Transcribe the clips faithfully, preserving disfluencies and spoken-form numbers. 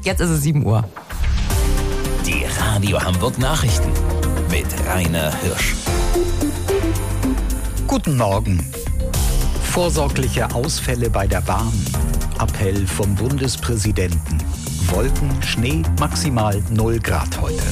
Jetzt ist es sieben Uhr. Die Radio Hamburg Nachrichten mit Rainer Hirsch. Guten Morgen. Vorsorgliche Ausfälle bei der Bahn. Appell vom Bundespräsidenten. Wolken, Schnee, maximal null Grad heute.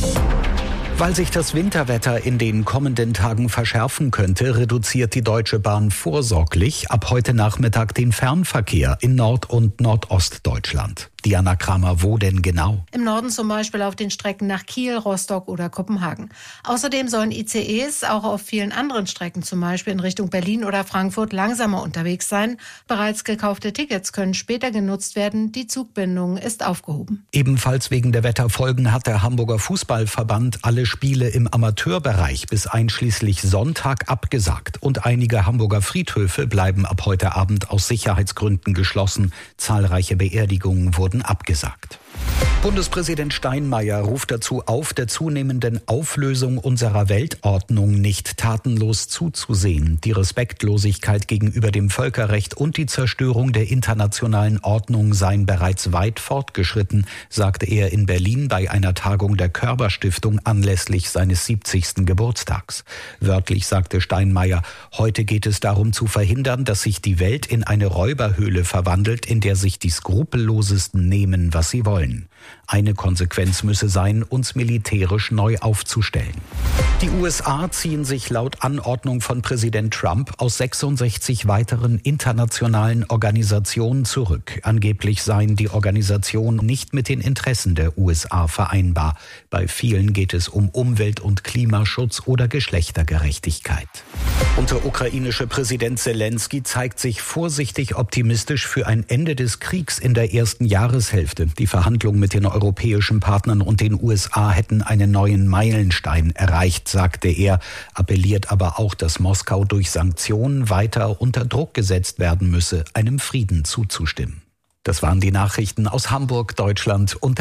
Weil sich das Winterwetter in den kommenden Tagen verschärfen könnte, reduziert die Deutsche Bahn vorsorglich ab heute Nachmittag den Fernverkehr in Nord- und Nordostdeutschland. Diana Kramer, wo denn genau? Im Norden zum Beispiel auf den Strecken nach Kiel, Rostock oder Kopenhagen. Außerdem sollen I C Es auch auf vielen anderen Strecken, zum Beispiel in Richtung Berlin oder Frankfurt, langsamer unterwegs sein. Bereits gekaufte Tickets können später genutzt werden. Die Zugbindung ist aufgehoben. Ebenfalls wegen der Wetterfolgen hat der Hamburger Fußballverband alle Spiele im Amateurbereich bis einschließlich Sonntag abgesagt. Und einige Hamburger Friedhöfe bleiben ab heute Abend aus Sicherheitsgründen geschlossen. Zahlreiche Beerdigungen wurden abgesagt. Bundespräsident Steinmeier ruft dazu auf, der zunehmenden Auflösung unserer Weltordnung nicht tatenlos zuzusehen. Die Respektlosigkeit gegenüber dem Völkerrecht und die Zerstörung der internationalen Ordnung seien bereits weit fortgeschritten, sagte er in Berlin bei einer Tagung der Körber-Stiftung anlässlich seines siebzigsten Geburtstags. Wörtlich sagte Steinmeier, heute geht es darum zu verhindern, dass sich die Welt in eine Räuberhöhle verwandelt, in der sich die Skrupellosesten nehmen, was sie wollen. Eine Konsequenz müsse sein, uns militärisch neu aufzustellen. Die U S A ziehen sich laut Anordnung von Präsident Trump aus sechsundsechzig weiteren internationalen Organisationen zurück. Angeblich seien die Organisationen nicht mit den Interessen der U S A vereinbar. Bei vielen geht es um Umwelt- und Klimaschutz oder Geschlechtergerechtigkeit. Und der ukrainische Präsident Zelensky zeigt sich vorsichtig optimistisch für ein Ende des Kriegs in der ersten Jahreshälfte. Die Verhandlungen mit den europäischen Partnern und den U S A hätten einen neuen Meilenstein erreicht, sagte er, appelliert aber auch, dass Moskau durch Sanktionen weiter unter Druck gesetzt werden müsse, einem Frieden zuzustimmen. Das waren die Nachrichten aus Hamburg, Deutschland und